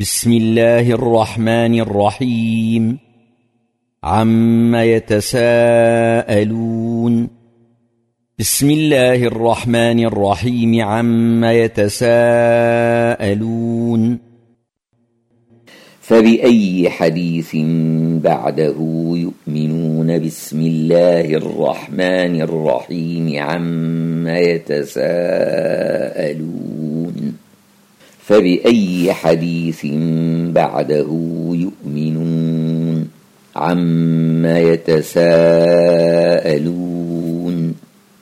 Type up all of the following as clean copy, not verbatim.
بسم الله الرحمن الرحيم. عم يتساءلون. بسم الله الرحمن الرحيم. عم يتساءلون. فبأي حديث بعده يؤمنون؟ بسم الله الرحمن الرحيم. عم يتساءلون. فبأي حديث بعده يؤمنون؟ عم يتساءلون.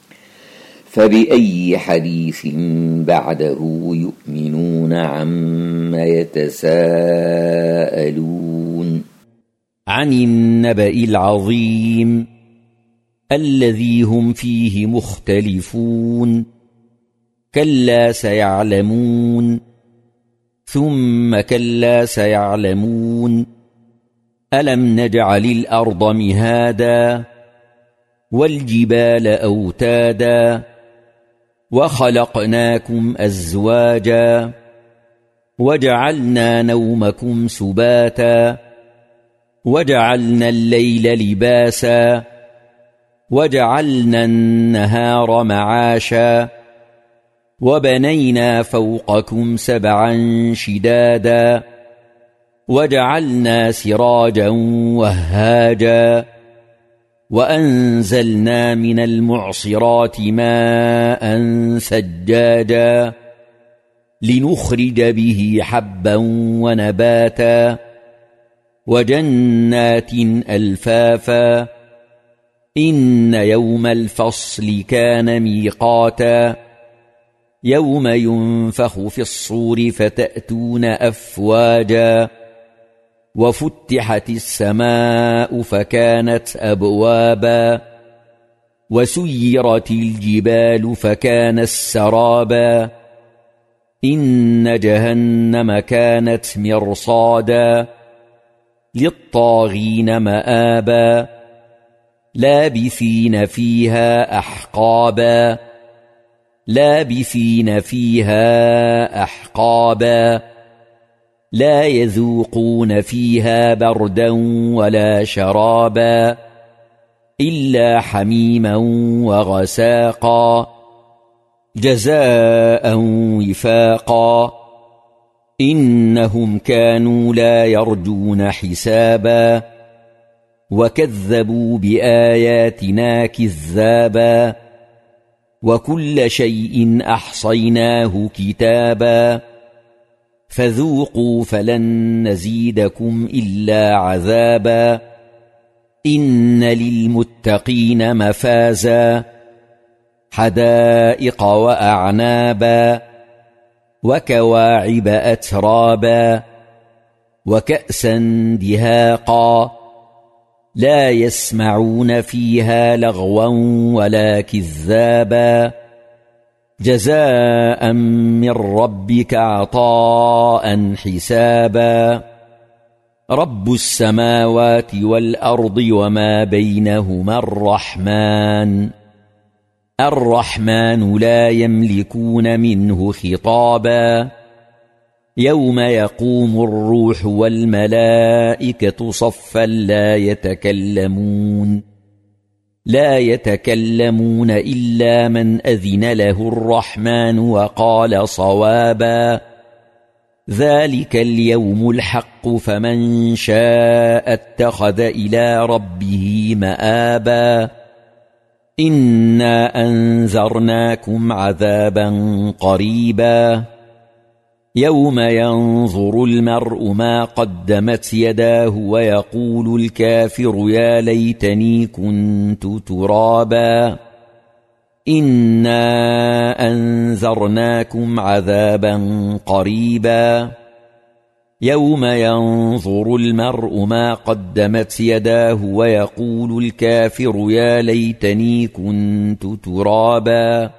فبأي حديث بعده يؤمنون؟ عم يتساءلون. عن النبأ العظيم الذي هم فيه مختلفون. كلا سيعلمون ثم كلا سيعلمون. ألم نجعل الأرض مهادا والجبال أوتادا وخلقناكم أزواجا وجعلنا نومكم سباتا وجعلنا الليل لباسا وجعلنا النهار معاشا وبنينا فوقكم سبعا شدادا وجعلنا سراجا وهاجا وأنزلنا من المعصرات ماء ثجاجا لنخرج به حبا ونباتا وجنات ألفافا. إن يوم الفصل كان ميقاتا. يوم ينفخ في الصور فتأتون أفواجا وفتحت السماء فكانت أبوابا وسيرت الجبال فكانت سرابا. إن جهنم كانت مرصادا للطاغين مآبا لابثين فيها أحقابا لابثين فيها أحقابا لا يذوقون فيها بردا ولا شرابا إلا حميما وغساقا جزاء وفاقا. إنهم كانوا لا يرجون حسابا وكذبوا بآياتنا كذابا وكل شيء أحصيناه كتابا فذوقوا فلن نزيدكم إلا عذابا. إن للمتقين مفازا حدائق وأعنابا وكواعب أترابا وكأسا دهاقا لا يسمعون فيها لغوا ولا كذابا جزاء من ربك عطاء حسابا. رب السماوات والأرض وما بينهما الرحمن لا يملكون منه خطابا. يوم يقوم الروح والملائكة صفا لا يتكلمون إلا من أذن له الرحمن وقال صوابا. ذلك اليوم الحق فمن شاء اتخذ إلى ربه مآبا. إنا أنذرناكم عذابا قريبا. يوم ينظر المرء ما قدمت يداه ويقول الكافر يا ليتني كنت ترابا. إنا أنذرناكم عذابا قريبا. يوم ينظر المرء ما قدمت يداه ويقول الكافر يا ليتني كنت ترابا.